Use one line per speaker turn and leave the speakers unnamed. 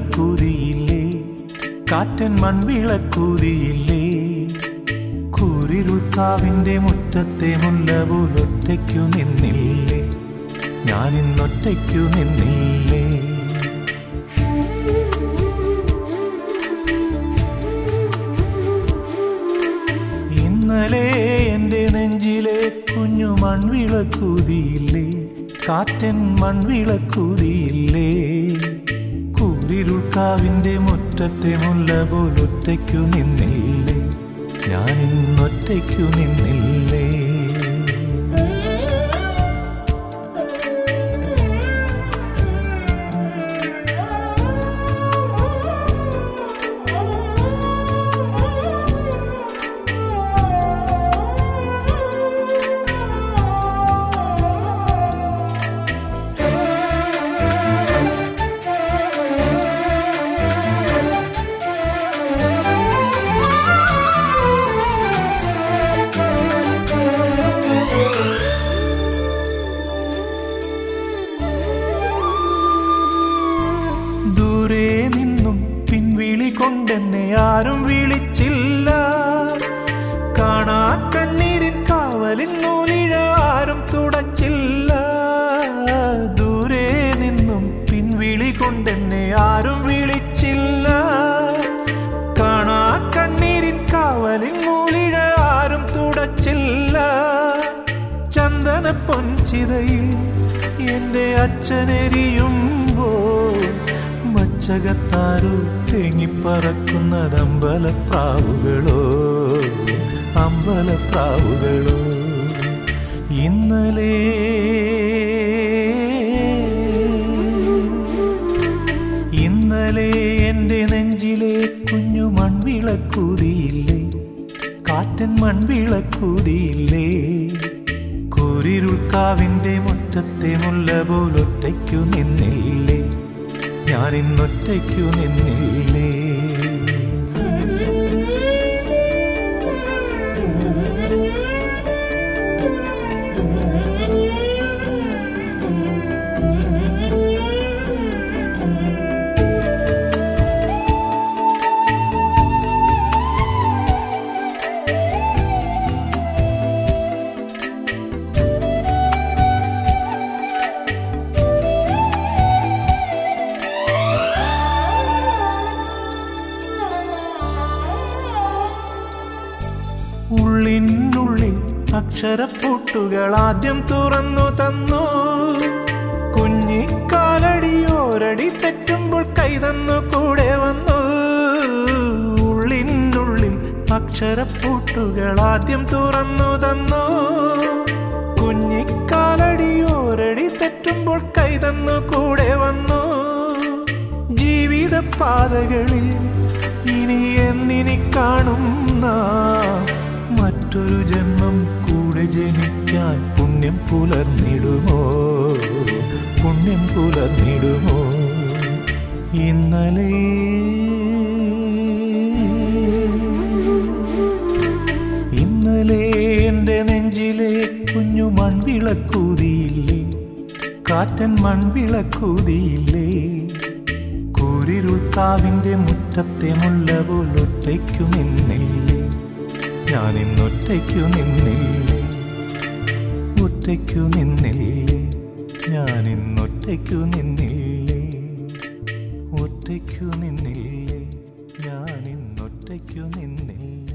മൺവിളക്കൂതിയില്ലേ, കാറ്റൻ മൺവിളക്കൂതിയില്ലേ. കൂരിരുൾക്കാവിൻ്റെ മുറ്റത്തെ മുല്ല പോലൊറ്റയ്ക്കു നിന്നില്ലേ, ഞാനിന്നൊറ്റയ്ക്കു നിന്നില്ലേ. ഇന്നലെ എൻ്റെ നെഞ്ചിലെ കുഞ്ഞു മൺവിളക്കൂതിയില്ലേ, കാറ്റൻ മൺവിളക്കൂതിയില്ലേ. കൂരിരുൾക്കാവിൻ്റെ മുറ്റത്തെ മുല്ല പോലൊറ്റയ്ക്കു നിന്നില്ലേ, ഞാനിന്നൊറ്റയ്ക്കു നിന്നില്ലേ. ദൂരെ നിന്നും പിൻവിളി കൊണ്ടെന്നെ ആരും വിളിച്ചില്ല, കാണാ കണ്ണീരിൻ കാവലിൻ നൂലിഴ ആരും തുടച്ചില്ല. ദൂരെ നിന്നും പിൻവിളി കൊണ്ടെന്നെ ആരും വിളിച്ചില്ല, കാണാ കണ്ണീരിൻ കാവലിൻ നൂലിഴ ആരും തുടച്ചില്ല. ചന്ദന പൊൻചിതയിൽ എൻ്റെ അച്ഛനെരിയുമ്പോൾ മച്ചകത്താരോ തേങ്ങിപ്പറക്കുന്നതമ്പലപ്രാവുകളോ, അമ്പലപ്രാവുകളോ. ഇന്നലെ എൻ്റെ നെഞ്ചിലെ കുഞ്ഞു മൺവിളക്കൂതിയില്ലേ, കാറ്റൻ മൺവിളക്കൂതിയില്ലേ. കൂരിരുൾക്കാവിൻ്റെ മുറ്റത്തെ മുല്ല പോലൊറ്റയ്ക്കു നിന്നില്ലേ, ഞാനിന്നൊറ്റയ്ക്കു നിന്നില്ലേ. ഉള്ളിനുള്ളിൽ അക്ഷരപ്പൂട്ടുകൾ ആദ്യം തുറന്നു തന്നു, കുഞ്ഞിക്കാലടിയോരടി തെറ്റുമ്പോൾ കൈതന്നു കൂടെ വന്നു. ഉള്ളിനുള്ളിൽ അക്ഷരപ്പൂട്ടുകൾ ആദ്യം തുറന്നു തന്നു, കുഞ്ഞിക്കാലടിയോരടി തെറ്റുമ്പോൾ കൈതന്നു കൂടെ വന്നു. ജീവിത പാതകളിൽ ഇനി എന്നിനി കാണും നാം, മറ്റൊരു ജന്മം കൂടെ ജനിക്കാൻ പുണ്യം പുലർന്നിടുമോ, പുണ്യം പുലർന്നിടുമോ. ഇന്നലെ എൻ്റെ നെഞ്ചിലെ കുഞ്ഞു മൺവിളക്കൂതിയില്ലേ, കാറ്റൻ മൺവിളക്കൂതിയില്ലേ. കൂരിരുൾക്കാവിൻ്റെ മുറ്റത്തെ മുല്ല പോലൊറ്റയ്ക്കു നിന്നില്ലേ, ഞാനിന്നൊറ്റയ്ക്കു നിന്നില്ലേ, ഒറ്റയ്ക്കു നിന്നില്ലേ, ഞാനിന്നൊറ്റയ്ക്കു നിന്നില്ലേ, ഒറ്റയ്ക്കു നിന്നില്ലേ, ഞാനിന്നൊറ്റയ്ക്കു നിന്നില്ലേ.